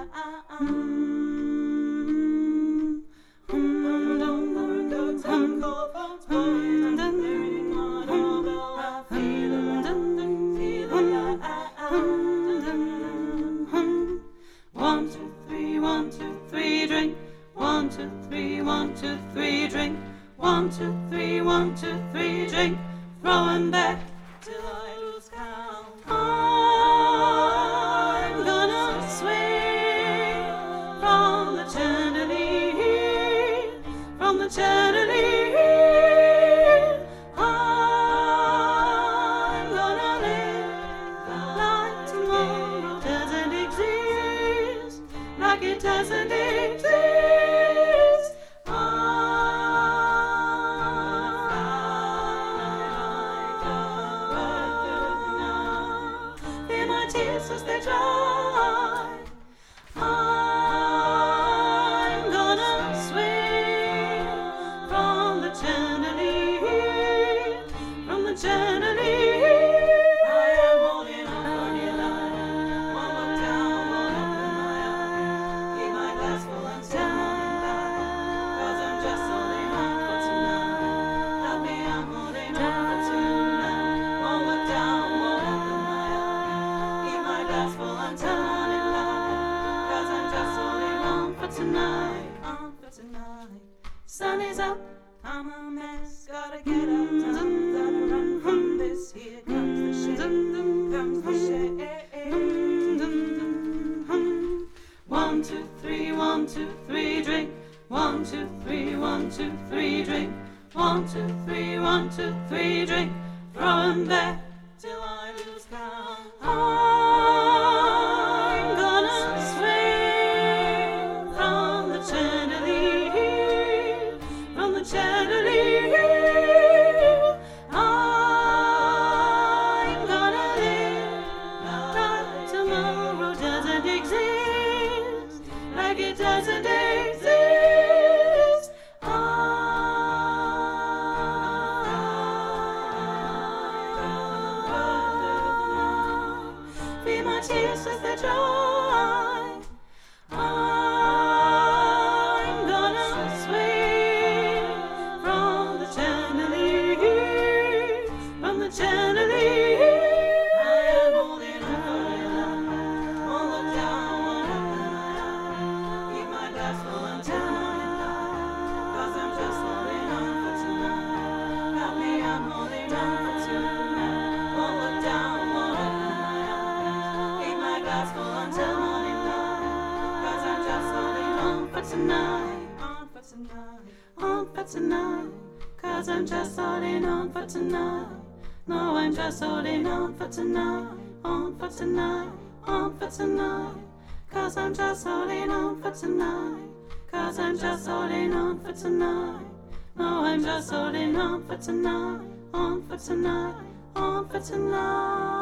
1, 2, 3, 1, 2, 3, drink. 1, 2, 3, 1, 2, 3, drink. 1, 2, 3, 1, 2, 3, drink. Throwing back till I lose count. I'm gonna swing from the chandelier, from the chandelier. I'm gonna live like tomorrow doesn't exist, like it doesn't exist. Tears as they dry. I'm gonna swing from the chandelier, from the chandelier. I am holding on for dear life. One look down, one open my eye. Keep my glass full until morning light. 'Cause I'm just holding on for tonight. Help me, I'm holding on for tonight. One look down, one open my eye. Glass full until morning light. 'Cause I'm just holding on for tonight, on for tonight. Sun is up, I'm a mess. Gotta get up, gotta run from this. Here comes the shade, comes the shade. 1, 2, 3, 1, 2, 3, drink. 1, 2, 3, 1, 2, 3, drink. 1, 2, 3, 1, 2, 3, drink. Throwing back till I lose count. I'm gonna swing from the chandelier, from the chandelier. I'm gonna live like tomorrow doesn't exist, like it doesn't exist. Feel my tears as they dry. I'm gonna swing from the chandelier, from the chandelier. I am holding on for dear life. One look down, one open my eye. Keep my glass full until morning light. 'Cause I'm just holding on for tonight. Help me, I'm holding on for tonight. One look down, one open my eye. Keep my glass full until morning light. 'Cause I'm just holding on for tonight, on for tonight, on for tonight. 'Cause I'm just holding on for tonight. No, I'm just holding on for tonight, on for tonight, on for tonight. 'Cause I'm just holding on for tonight. 'Cause I'm just holding on for tonight. No, I'm just holding on for tonight, on for tonight, on for tonight.